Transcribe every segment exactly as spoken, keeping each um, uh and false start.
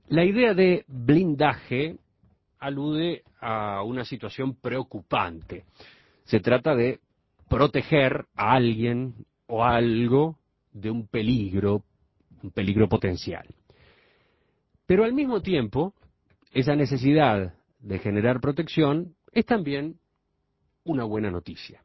La idea de blindaje alude a una situación preocupante. Se trata de proteger a alguien o algo de un peligro, un peligro potencial. Pero al mismo tiempo, esa necesidad de generar protección es también una buena noticia.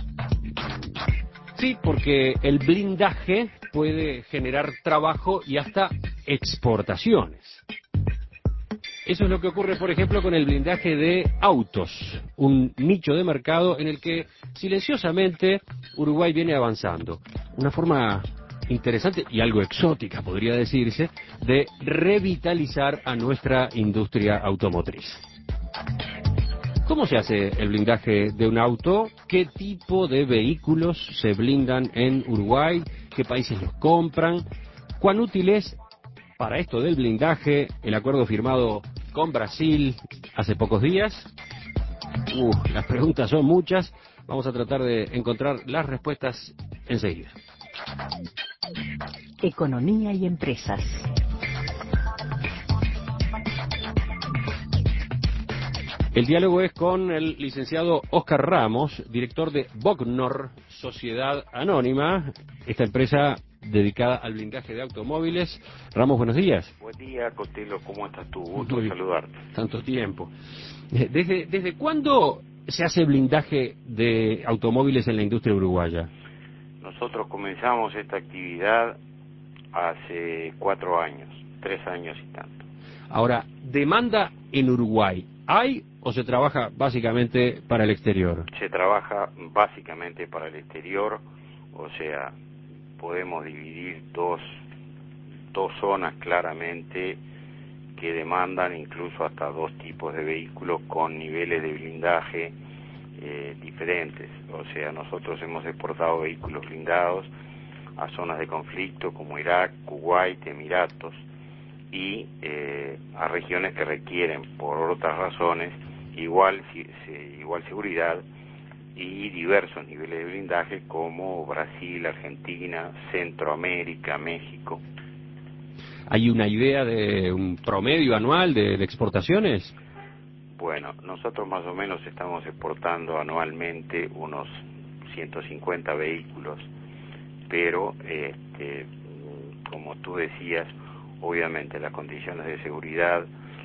Sí, porque el blindaje puede generar trabajo y hasta exportaciones. Eso es lo que ocurre, por ejemplo, con el blindaje de autos, un nicho de mercado en el que silenciosamente Uruguay viene avanzando. Una forma interesante y algo exótica, podría decirse, de revitalizar a nuestra industria automotriz. ¿Cómo se hace el blindaje de un auto? ¿Qué tipo de vehículos se blindan en Uruguay? ¿Qué países los compran? ¿Cuán útil es para esto del blindaje el acuerdo firmado con Brasil hace pocos días? Uh, las preguntas son muchas. Vamos a tratar de encontrar las respuestas enseguida. Economía y empresas. El diálogo es con el licenciado Óscar Ramos, director de Bognor, Sociedad Anónima, esta empresa dedicada al blindaje de automóviles. Ramos, buenos días. Buen día, Cotelo, ¿cómo estás tú? Gusto Muy en bien. saludarte. Tanto tiempo. ¿Desde, ¿Desde cuándo se hace blindaje de automóviles en la industria uruguaya? Nosotros comenzamos esta actividad hace cuatro años, tres años y tanto. Ahora, ¿demanda en Uruguay hay o se trabaja básicamente para el exterior? Se trabaja básicamente para el exterior, o sea, podemos dividir dos, dos zonas claramente que demandan incluso hasta dos tipos de vehículos con niveles de blindaje eh, diferentes. O sea, nosotros hemos exportado vehículos blindados a zonas de conflicto como Irak, Kuwait, Emiratos, y eh, a regiones que requieren, por otras razones, igual, igual seguridad y diversos niveles de blindaje como Brasil, Argentina, Centroamérica, México. ¿Hay una idea de un promedio anual de, de exportaciones? Bueno, nosotros más o menos estamos exportando anualmente unos ciento cincuenta vehículos, pero este, como tú decías, obviamente las condiciones de seguridad,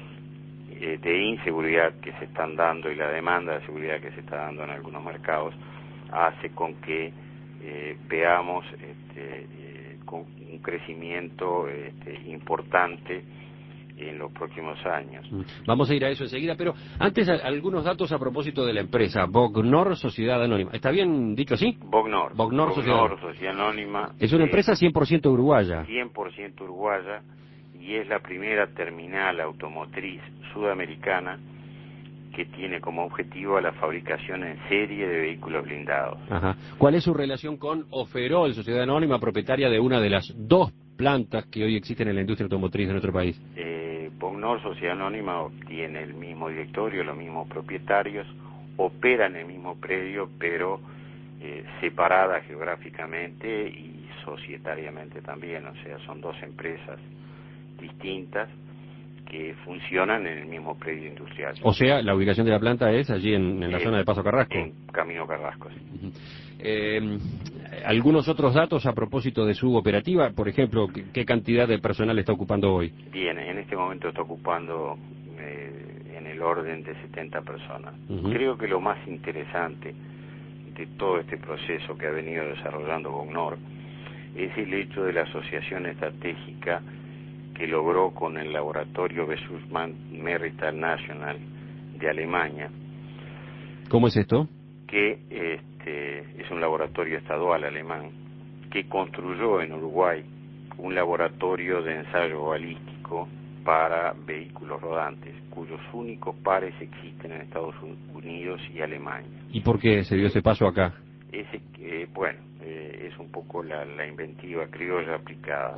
eh, de inseguridad que se están dando y la demanda de seguridad que se está dando en algunos mercados hace con que eh, veamos este, eh, con un crecimiento este, importante en los próximos años. Vamos a ir a eso enseguida, pero antes a, algunos datos a propósito de la empresa Bognor Sociedad Anónima. ¿Está bien dicho así? Bognor, Bognor, Bognor Sociedad. Sociedad Anónima. Es una eh, empresa cien por ciento uruguaya. cien por ciento uruguaya, y es la primera terminal automotriz sudamericana que tiene como objetivo la fabricación en serie de vehículos blindados. Ajá. ¿Cuál es su relación con Oferol, Sociedad Anónima, propietaria de una de las dos plantas que hoy existen en la industria automotriz de nuestro país? Eh, Bognor, Sociedad Anónima, tiene el mismo directorio, los mismos propietarios, operan en el mismo predio, pero eh, separada geográficamente y societariamente también, o sea, son dos empresas distintas que funcionan en el mismo predio industrial. O sea, la ubicación de la planta es allí en, en la eh, zona de Paso Carrasco. En Camino Carrasco, sí. Uh-huh. eh, algunos otros datos a propósito de su operativa, por ejemplo, ¿qué, qué cantidad de personal está ocupando hoy? Bien, en este momento está ocupando eh, en el orden de setenta personas. Uh-huh. Creo que lo más interesante de todo este proceso que ha venido desarrollando Bognor es el hecho de la asociación estratégica que logró con el laboratorio Besussmann Merritt National de Alemania. ¿Cómo es esto? Que este, es un laboratorio estadual alemán que construyó en Uruguay un laboratorio de ensayo balístico para vehículos rodantes, cuyos únicos pares existen en Estados Unidos y Alemania. ¿Y por qué se dio ese paso acá? Ese, eh, bueno, eh, es un poco la, la inventiva criolla aplicada.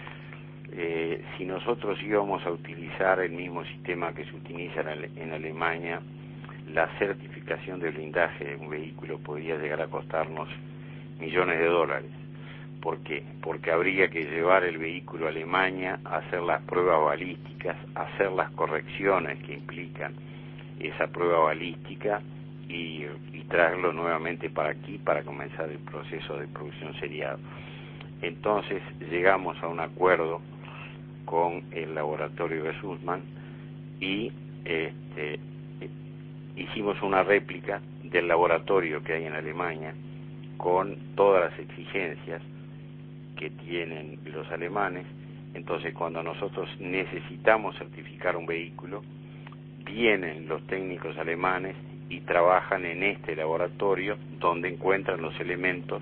Eh, si nosotros íbamos a utilizar el mismo sistema que se utiliza en, en Alemania, la certificación de blindaje de un vehículo podría llegar a costarnos millones de dólares. ¿Por qué? Porque habría que llevar el vehículo a Alemania, hacer las pruebas balísticas, hacer las correcciones que implican esa prueba balística y, y traerlo nuevamente para aquí para comenzar el proceso de producción seriado. Entonces llegamos a un acuerdo con el laboratorio de Sussman y este, hicimos una réplica del laboratorio que hay en Alemania con todas las exigencias que tienen los alemanes. Entonces, cuando nosotros necesitamos certificar un vehículo, vienen los técnicos alemanes y trabajan en este laboratorio donde encuentran los elementos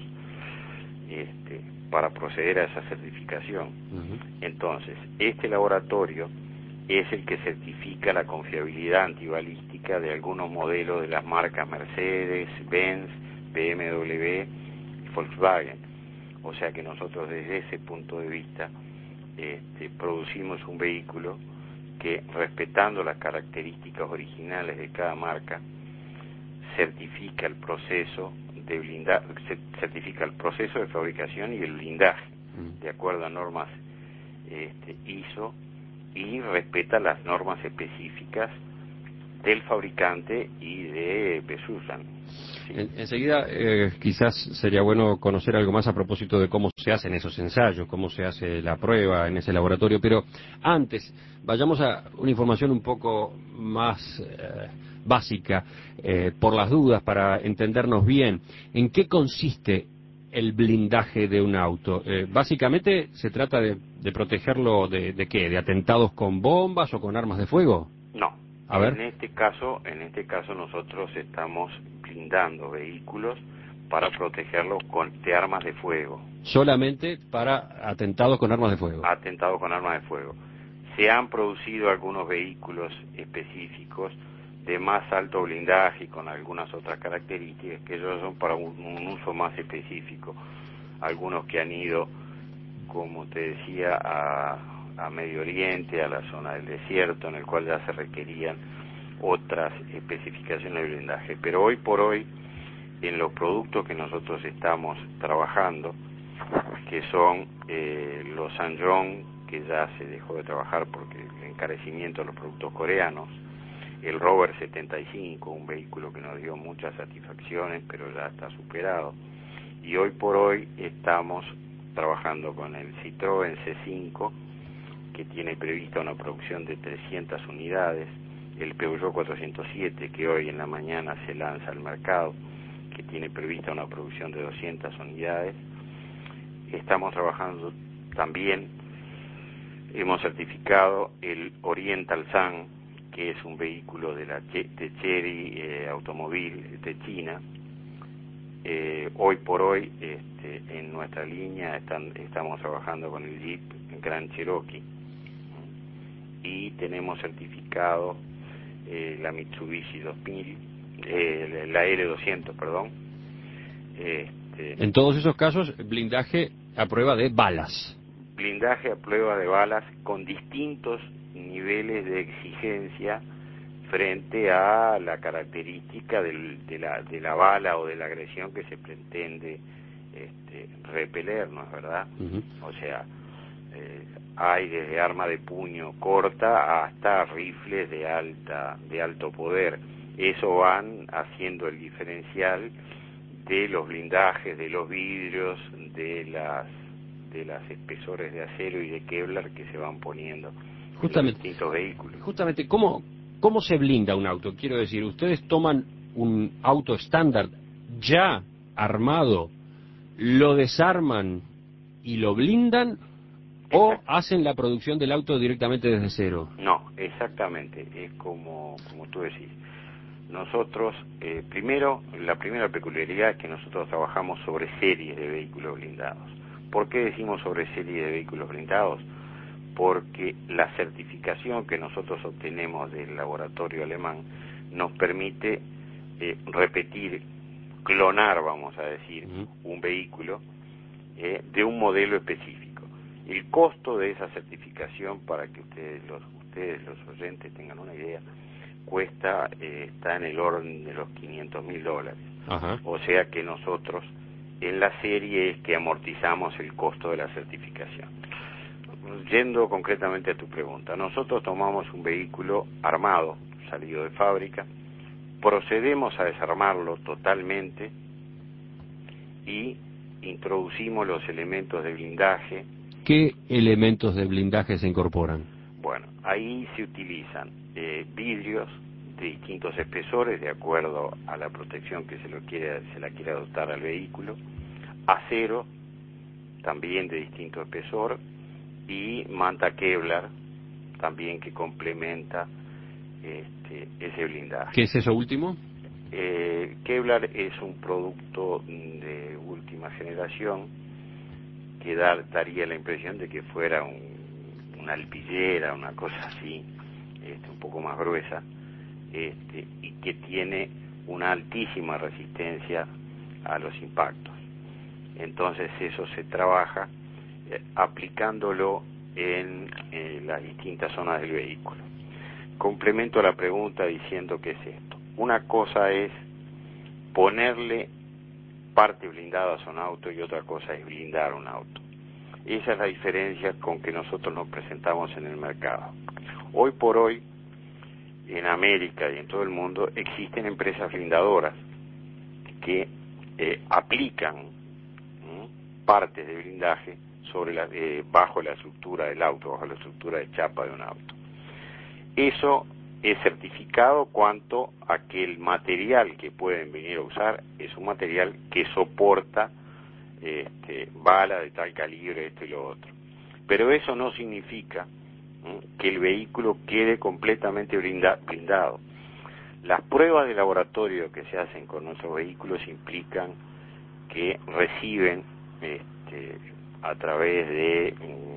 este, para proceder a esa certificación. Uh-huh. Entonces, este laboratorio es el que certifica la confiabilidad antibalística de algunos modelos de las marcas Mercedes, Benz, B M W y Volkswagen. O sea que nosotros desde ese punto de vista este, producimos un vehículo que, respetando las características originales de cada marca, certifica el proceso de blindaje, certifica el proceso de fabricación y el blindaje de acuerdo a normas este, I S O, y respeta las normas específicas del fabricante y de Sussman. Sí. En, enseguida, eh, quizás sería bueno conocer algo más a propósito de cómo se hacen esos ensayos, cómo se hace la prueba en ese laboratorio, pero antes, vayamos a una información un poco más eh, básica, eh, por las dudas, para entendernos bien. ¿En qué consiste el blindaje de un auto? Eh, básicamente, ¿se trata de, de protegerlo de, de qué? ¿De atentados con bombas o con armas de fuego? No. A ver. En este caso, en este caso nosotros estamos blindando vehículos para protegerlos con, de armas de fuego. Solamente para atentados con armas de fuego. Atentados con armas de fuego. Se han producido algunos vehículos específicos de más alto blindaje y con algunas otras características que ellos son para un, un uso más específico. Algunos que han ido, como te decía, a, a Medio Oriente, a la zona del desierto, en el cual ya se requerían otras especificaciones de blindaje. Pero hoy por hoy, en los productos que nosotros estamos trabajando, que son eh, los Ssangyong, que ya se dejó de trabajar porque el encarecimiento de los productos coreanos, el Rover setenta y cinco, un vehículo que nos dio muchas satisfacciones, pero ya está superado, y hoy por hoy estamos trabajando con el Citroën C cinco, que tiene prevista una producción de trescientas unidades, el Peugeot cuatrocientos siete, que hoy en la mañana se lanza al mercado, que tiene prevista una producción de doscientas unidades. Estamos trabajando también, hemos certificado el Oriental Sun, que es un vehículo de la de Chery eh, Automóvil de China. Eh, hoy por hoy, este, en nuestra línea están, estamos trabajando con el Jeep Grand Cherokee y tenemos certificado eh, la Mitsubishi dos mil, eh, la R doscientos, perdón. Este, en todos esos casos, blindaje a prueba de balas. Blindaje a prueba de balas con distintos niveles de exigencia frente a la característica del, de, la, de la bala o de la agresión que se pretende este, repeler, ¿no es verdad? Uh-huh. O sea, eh, hay desde arma de puño corta hasta rifles de alta de alto poder. Eso van haciendo el diferencial de los blindajes, de los vidrios, de las de las espesores de acero y de Kevlar que se van poniendo justamente, en los distintos vehículos. Justamente, ¿cómo, ¿cómo se blinda un auto? Quiero decir, ustedes toman un auto estándar ya armado, lo desarman y lo blindan, o Exacto. hacen la producción del auto directamente desde cero. No, exactamente, es como, como tú decís. Nosotros, eh, primero, la primera peculiaridad es que nosotros trabajamos sobre series de vehículos blindados. ¿Por qué decimos sobre series de vehículos blindados? Porque la certificación que nosotros obtenemos del laboratorio alemán nos permite eh, repetir, clonar, vamos a decir, uh-huh. un vehículo eh, de un modelo específico. El costo de esa certificación, para que ustedes los, ustedes, los oyentes, tengan una idea, cuesta, eh, está en el orden de los quinientos mil dólares. Ajá. O sea que nosotros en la serie es que amortizamos el costo de la certificación. Yendo concretamente a tu pregunta, nosotros tomamos un vehículo armado, salido de fábrica, procedemos a desarmarlo totalmente y introducimos los elementos de blindaje. ¿Qué elementos de blindaje se incorporan? Bueno, ahí se utilizan eh, vidrios de distintos espesores de acuerdo a la protección que se lo quiere, se la quiere dotar al vehículo, acero también de distinto espesor y manta Kevlar también que complementa este, ese blindaje. ¿Qué es eso último? Eh, Kevlar es un producto de última generación que da, daría la impresión de que fuera un, una alpillera, una cosa así, este, un poco más gruesa, este, y que tiene una altísima resistencia a los impactos. Entonces eso se trabaja eh, aplicándolo en eh, las distintas zonas del vehículo. Complemento la pregunta diciendo qué es esto. Una cosa es ponerle parte blindada a un auto y otra cosa es blindar un auto. Esa es la diferencia con que nosotros nos presentamos en el mercado. Hoy por hoy, en América y en todo el mundo, existen empresas blindadoras que eh, aplican ¿eh? partes de blindaje sobre la, eh, bajo la estructura del auto, bajo la estructura de chapa de un auto. Eso es certificado cuanto a que el material que pueden venir a usar es un material que soporta este, bala de tal calibre, esto y lo otro. Pero eso no significa ¿eh? que el vehículo quede completamente blinda, blindado. Las pruebas de laboratorio que se hacen con nuestros vehículos implican que reciben este, a través de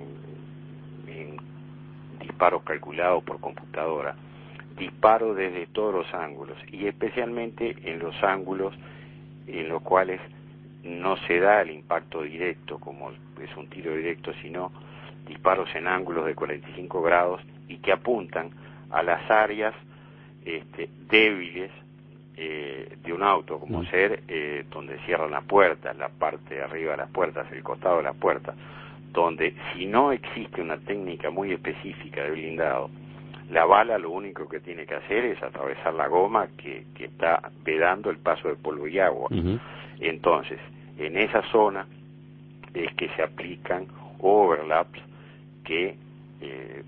um, disparos calculados por computadora, disparos desde todos los ángulos y especialmente en los ángulos en los cuales no se da el impacto directo como es un tiro directo, sino disparos en ángulos de cuarenta y cinco grados y que apuntan a las áreas este, débiles eh, de un auto, como mm. ser eh, donde cierran las puertas, la parte de arriba de las puertas, el costado de las puertas, donde si no existe una técnica muy específica de blindado, la bala lo único que tiene que hacer es atravesar la goma que, que está vedando el paso de polvo y agua. Uh-huh. Entonces, en esa zona es que se aplican overlaps que eh,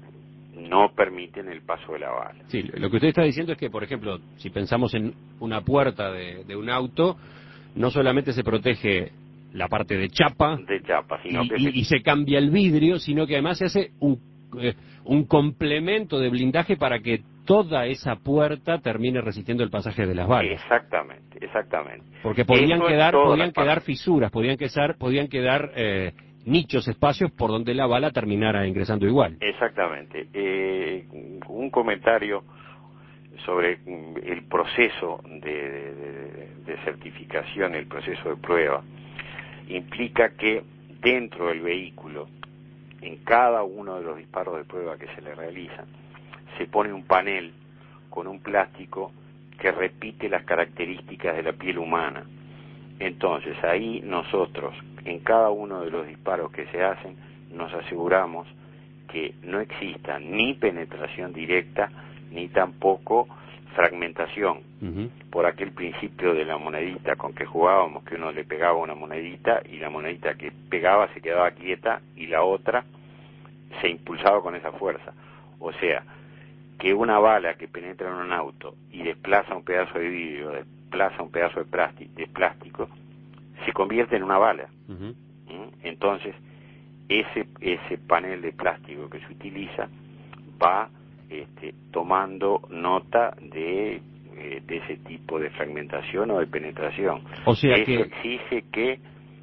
no permiten el paso de la bala. Sí, lo que usted está diciendo es que, por ejemplo, si pensamos en una puerta de, de un auto, no solamente se protege la parte de chapa, de chapa sino y, que y, se... y se cambia el vidrio, sino que además se hace un, eh, un complemento de blindaje para que toda esa puerta termine resistiendo el pasaje de las balas. Exactamente, exactamente. Porque podían quedar, podían quedar fisuras, podían quedar, podían quedar eh, nichos, espacios por donde la bala terminara ingresando igual. Exactamente. Eh, un comentario sobre el proceso de, de, de certificación, el proceso de prueba, implica que dentro del vehículo, en cada uno de los disparos de prueba que se le realizan, se pone un panel con un plástico que repite las características de la piel humana. Entonces ahí nosotros, en cada uno de los disparos que se hacen, nos aseguramos que no exista ni penetración directa, ni tampoco fragmentación, uh-huh. por aquel principio de la monedita con que jugábamos, que uno le pegaba una monedita y la monedita que pegaba se quedaba quieta y la otra se impulsaba con esa fuerza. O sea, que una bala que penetra en un auto y desplaza un pedazo de vidrio, desplaza un pedazo de plástico, de plástico se convierte en una bala. Uh-huh. ¿Mm? Entonces, ese ese panel de plástico que se utiliza va este, tomando nota de, eh, de ese tipo de fragmentación o de penetración. O sea Eso que... exige que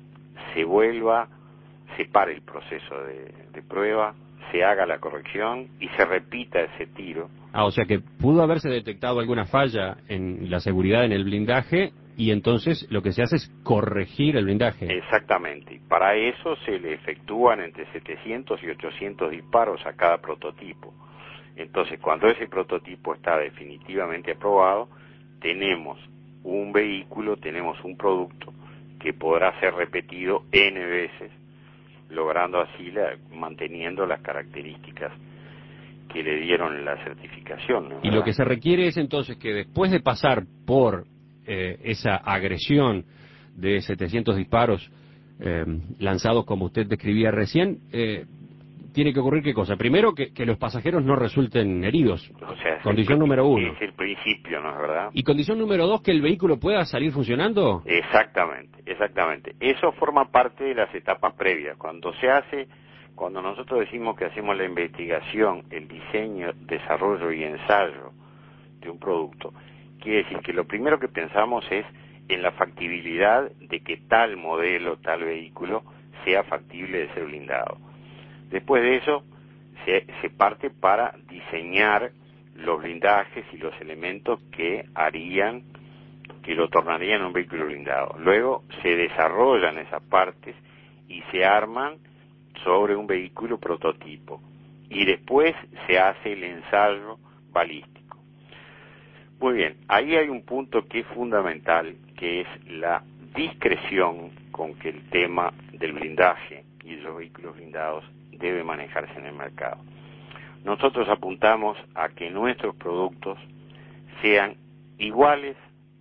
se vuelva, se pare el proceso de, de prueba, se haga la corrección y se repita ese tiro. Ah, o sea que pudo haberse detectado alguna falla en la seguridad en el blindaje y entonces lo que se hace es corregir el blindaje. Exactamente, y para eso se le efectúan entre setecientos y ochocientos disparos a cada prototipo. Entonces, cuando ese prototipo está definitivamente aprobado, tenemos un vehículo, tenemos un producto que podrá ser repetido N veces, logrando así, la, manteniendo las características que le dieron la certificación, ¿no? Y lo que se requiere es entonces que después de pasar por eh, esa agresión de setecientos disparos eh, lanzados como usted describía recién, eh, tiene que ocurrir qué cosa. Primero, que, que los pasajeros no resulten heridos. O sea, Condición el, número uno. es el principio, ¿no es verdad? Y condición número dos, que el vehículo pueda salir funcionando. Exactamente, exactamente. Eso forma parte de las etapas previas. Cuando se hace, cuando nosotros decimos que hacemos la investigación, el diseño, desarrollo y ensayo de un producto, quiere decir que lo primero que pensamos es en la factibilidad de que tal modelo, tal vehículo, sea factible de ser blindado. Después de eso, se, se parte para diseñar los blindajes y los elementos que harían, que lo tornarían un vehículo blindado. Luego se desarrollan esas partes y se arman sobre un vehículo prototipo. Y después se hace el ensayo balístico. Muy bien, ahí hay un punto que es fundamental, que es la discreción con que el tema del blindaje y de los vehículos blindados debe manejarse en el mercado. Nosotros apuntamos a que nuestros productos sean iguales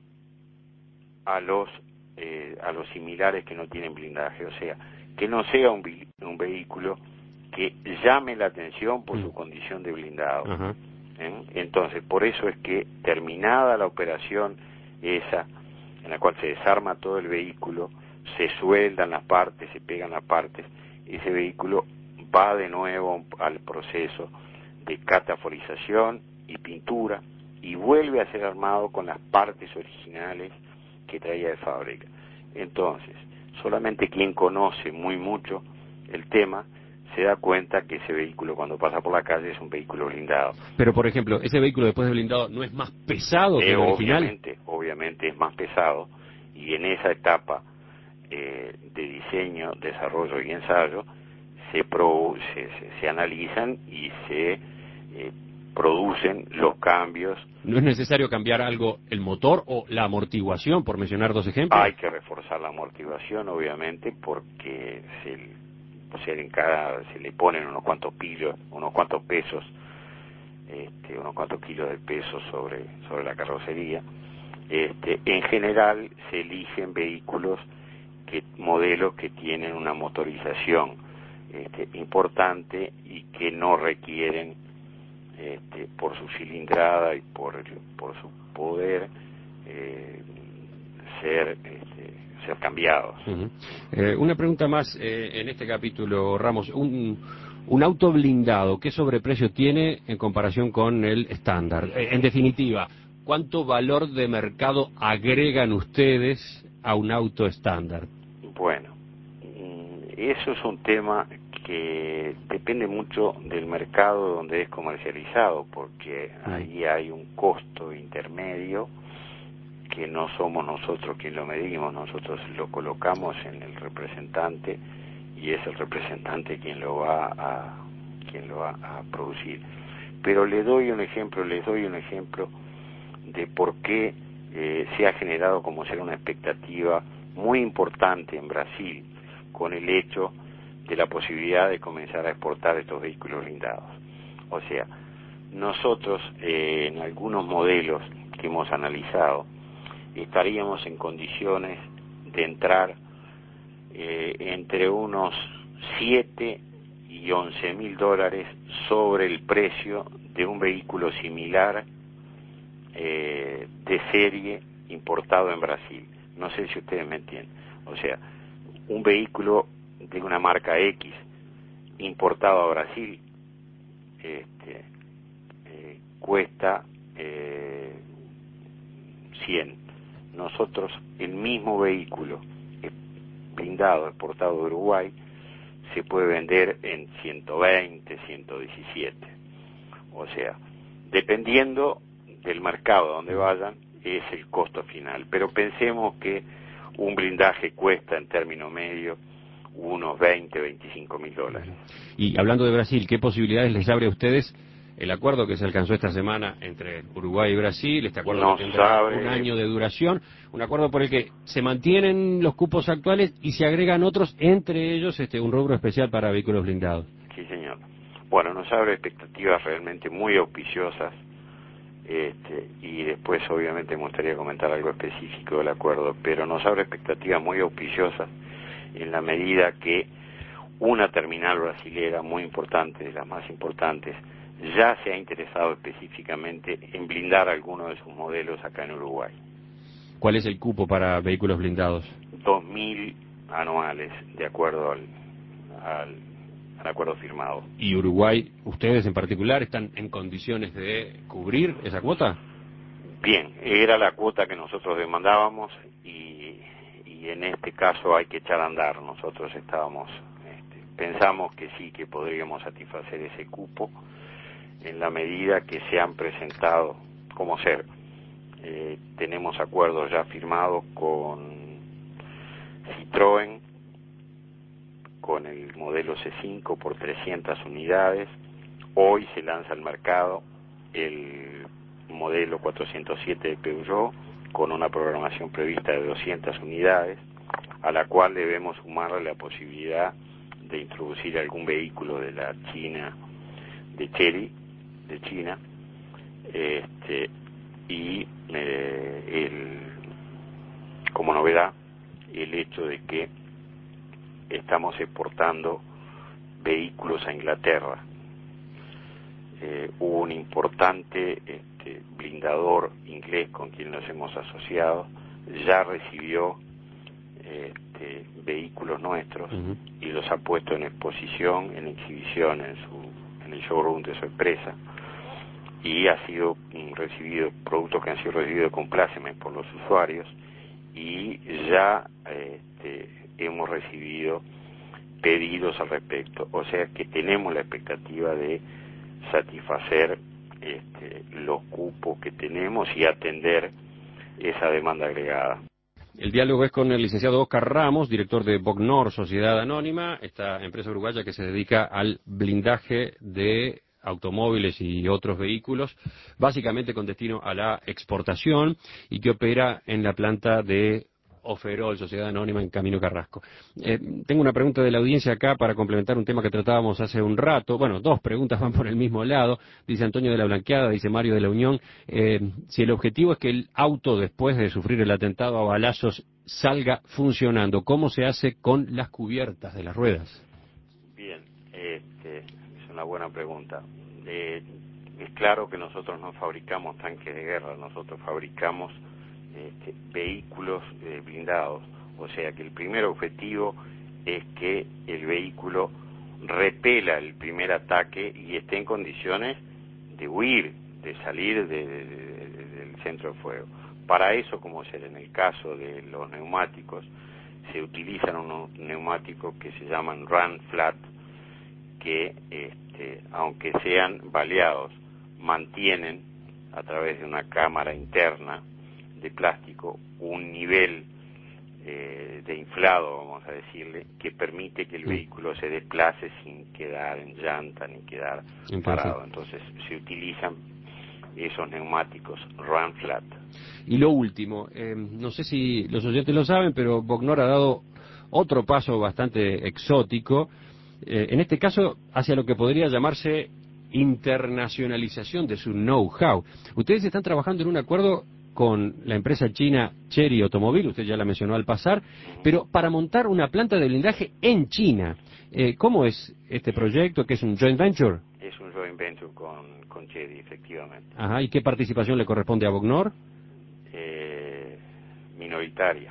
a los eh, a los similares que no tienen blindaje, o sea, que no sea un, un vehículo que llame la atención por su condición de blindado. Uh-huh. ¿Eh? Entonces, por eso es que terminada la operación esa, en la cual se desarma todo el vehículo, se sueldan las partes, se pegan las partes, ese vehículo va de nuevo al proceso de cataforización y pintura y vuelve a ser armado con las partes originales que traía de fábrica. Entonces, solamente quien conoce muy mucho el tema se da cuenta que ese vehículo cuando pasa por la calle es un vehículo blindado. Pero, por ejemplo, ¿ese vehículo después de blindado no es más pesado que Eh, el original? obviamente, obviamente es más pesado, y en esa etapa eh, de diseño, desarrollo y ensayo se, pro, se, se, se analizan y se eh, producen los cambios. ¿No es necesario cambiar algo, el motor o la amortiguación, por mencionar dos ejemplos? Hay que reforzar la amortiguación, obviamente, porque se, o sea, en cada, se le ponen unos cuantos kilos, unos cuantos pesos, este, unos cuantos kilos de peso sobre, sobre la carrocería. Este, en general se eligen vehículos, que modelos que tienen una motorización este, importante y que no requieren, este, por su cilindrada y por, el, por su poder, eh, ser, este, ser cambiados. Uh-huh. Eh, una pregunta más eh, en este capítulo, Ramos. Un, un auto blindado, ¿qué sobreprecio tiene en comparación con el estándar? Eh, en definitiva, ¿cuánto valor de mercado agregan ustedes a un auto estándar? Bueno, eso es un tema que depende mucho del mercado donde es comercializado, porque uh-huh. ahí hay un costo intermedio que no somos nosotros quien lo medimos, nosotros lo colocamos en el representante y es el representante quien lo va a quien lo va a producir. Pero le doy un ejemplo, les doy un ejemplo de por qué eh, se ha generado como ser una expectativa muy importante en Brasil con el hecho de la posibilidad de comenzar a exportar estos vehículos blindados. O sea, nosotros eh, en algunos modelos que hemos analizado estaríamos en condiciones de entrar eh, entre unos siete y once mil dólares sobre el precio de un vehículo similar eh, de serie importado en Brasil. No sé si ustedes me entienden. O sea, un vehículo de una marca X importado a Brasil este, eh, cuesta eh, cien. Nosotros, el mismo vehículo blindado, exportado de Uruguay, se puede vender en ciento veinte, ciento diecisiete. O sea, dependiendo del mercado donde vayan, es el costo final. Pero pensemos que un blindaje cuesta en término medio unos veinte, veinticinco mil dólares. Y hablando de Brasil, ¿qué posibilidades les abre a ustedes el acuerdo que se alcanzó esta semana entre Uruguay y Brasil, este acuerdo no que tendrá sabe... un año de duración, un acuerdo por el que se mantienen los cupos actuales y se agregan otros, entre ellos este un rubro especial para vehículos blindados. Sí, señor. Bueno, nos abre expectativas realmente muy auspiciosas, este, y después obviamente me gustaría comentar algo específico del acuerdo, pero nos abre expectativas muy auspiciosas en la medida que una terminal brasilera muy importante, de las más importantes, ya se ha interesado específicamente en blindar algunos de sus modelos acá en Uruguay. ¿Cuál es el cupo para vehículos blindados? dos mil anuales, de acuerdo al, al, al acuerdo firmado. ¿Y Uruguay, ustedes en particular, están en condiciones de cubrir esa cuota? Bien, era la cuota que nosotros demandábamos y, y en este caso hay que echar a andar. Nosotros estábamos, este, pensamos que sí, que podríamos satisfacer ese cupo en la medida que se han presentado como ser. Eh, tenemos acuerdos ya firmados con Citroën, con el modelo C cinco por trescientas unidades. Hoy se lanza al mercado el modelo cuatrocientos siete de Peugeot con una programación prevista de doscientas unidades, a la cual debemos sumarle la posibilidad de introducir algún vehículo de la China, de Chery, de China, este, y eh, el, como novedad el hecho de que estamos exportando vehículos a Inglaterra. Eh, hubo un importante este, blindador inglés con quien nos hemos asociado, ya recibió este, vehículos nuestros uh-huh. y los ha puesto en exposición, en exhibición en su en el showroom de su empresa, y ha sido recibido productos que han sido recibidos con plácemes por los usuarios, y ya este, hemos recibido pedidos al respecto, o sea que tenemos la expectativa de satisfacer este, los cupos que tenemos y atender esa demanda agregada. El diálogo es con el licenciado Oscar Ramos, director de Bognor, Sociedad Anónima, esta empresa uruguaya que se dedica al blindaje de automóviles y otros vehículos, básicamente con destino a la exportación, y que opera en la planta de Oferol, Sociedad Anónima, en Camino Carrasco. Eh, tengo una pregunta de la audiencia acá para complementar un tema que tratábamos hace un rato. Bueno, dos preguntas van por el mismo lado. Dice Antonio de la Blanqueada, dice Mario de la Unión, eh, si el objetivo es que el auto, después de sufrir el atentado a balazos, salga funcionando, ¿cómo se hace con las cubiertas de las ruedas? Bien, este, es una buena pregunta. Eh, es claro que nosotros no fabricamos tanques de guerra, nosotros fabricamos Este, vehículos eh, blindados, o sea que el primer objetivo es que el vehículo repela el primer ataque y esté en condiciones de huir, de salir de, de, de, del centro de fuego. Para eso, como es en el caso de los neumáticos, se utilizan unos neumáticos que se llaman run flat, que este, aunque sean baleados, mantienen a través de una cámara interna de plástico un nivel eh, de inflado, vamos a decirle, que permite que el sí. vehículo se desplace sin quedar en llanta ni quedar Entonces, parado. Entonces se utilizan esos neumáticos run flat. Y lo último, eh, no sé si los oyentes lo saben, pero Bognor ha dado otro paso bastante exótico, eh, en este caso hacia lo que podría llamarse internacionalización de su know-how. Ustedes están trabajando en un acuerdo con la empresa china Chery Automobile, usted ya la mencionó al pasar, pero para montar una planta de blindaje en China. Eh, ¿Cómo es este proyecto? ¿Qué es un joint venture? Es un joint venture con, con Chery, efectivamente. Ajá, ¿y qué participación le corresponde a Bognor? Eh, minoritaria.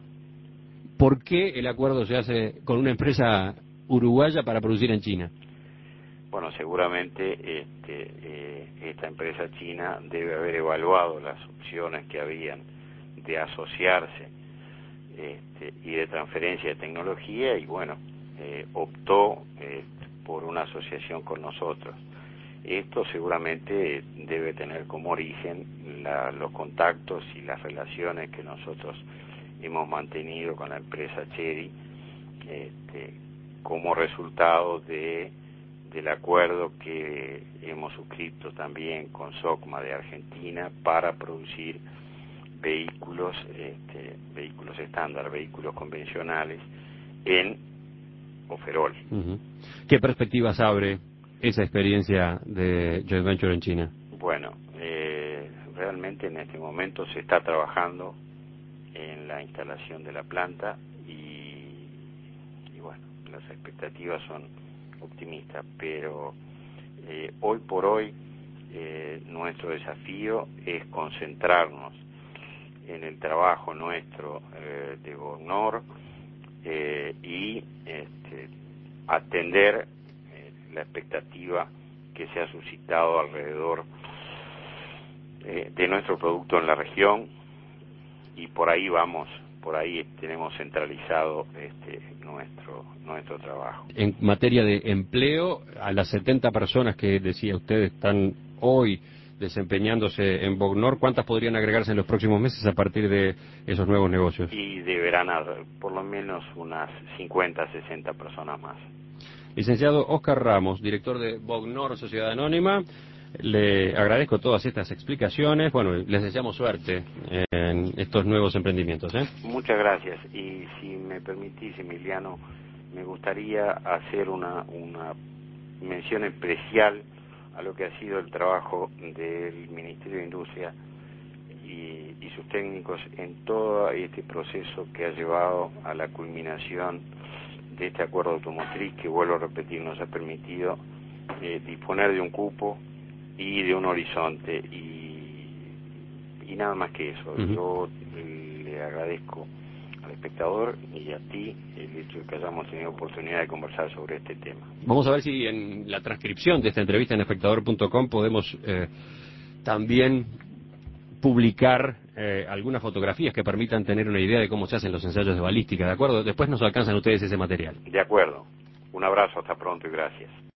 ¿Por qué el acuerdo se hace con una empresa uruguaya para producir en China? Bueno, seguramente este, eh, esta empresa china debe haber evaluado las opciones que habían de asociarse este, y de transferencia de tecnología y bueno, eh, optó eh, por una asociación con nosotros. Esto seguramente debe tener como origen la, los contactos y las relaciones que nosotros hemos mantenido con la empresa Chery este, como resultado de del acuerdo que hemos suscrito también con SOCMA de Argentina para producir vehículos, este, vehículos estándar, vehículos convencionales en Oferol. Uh-huh. ¿Qué perspectivas abre esa experiencia de joint venture en China? Bueno, eh, realmente en este momento se está trabajando en la instalación de la planta y, y bueno, las expectativas son optimistas, pero eh, hoy por hoy eh, nuestro desafío es concentrarnos en el trabajo nuestro eh, de Bognor eh, y este, atender eh, la expectativa que se ha suscitado alrededor eh, de nuestro producto en la región, y por ahí vamos, por ahí tenemos centralizado este, nuestro nuestro trabajo. En materia de empleo, a las setenta personas que decía usted están hoy desempeñándose en Bognor, ¿cuántas podrían agregarse en los próximos meses a partir de esos nuevos negocios? Y deberán haber por lo menos unas cincuenta, sesenta personas más. Licenciado Óscar Ramos, director de Bognor Sociedad Anónima, le agradezco todas estas explicaciones. Bueno, les deseamos suerte en estos nuevos emprendimientos, ¿eh? Muchas gracias. Y si me permitís, Emiliano, me gustaría hacer una, una mención especial a lo que ha sido el trabajo del Ministerio de Industria y, y sus técnicos en todo este proceso que ha llevado a la culminación de este acuerdo automotriz que, vuelvo a repetir, nos ha permitido eh, disponer de un cupo y de un horizonte y, y nada más que eso. Uh-huh. Yo eh, le agradezco al espectador y a ti el hecho de que hayamos tenido oportunidad de conversar sobre este tema. Vamos a ver si en la transcripción de esta entrevista en espectador punto com podemos eh, también publicar eh, algunas fotografías que permitan tener una idea de cómo se hacen los ensayos de balística, ¿de acuerdo? Después nos alcanzan ustedes ese material. De acuerdo. Un abrazo, hasta pronto y gracias.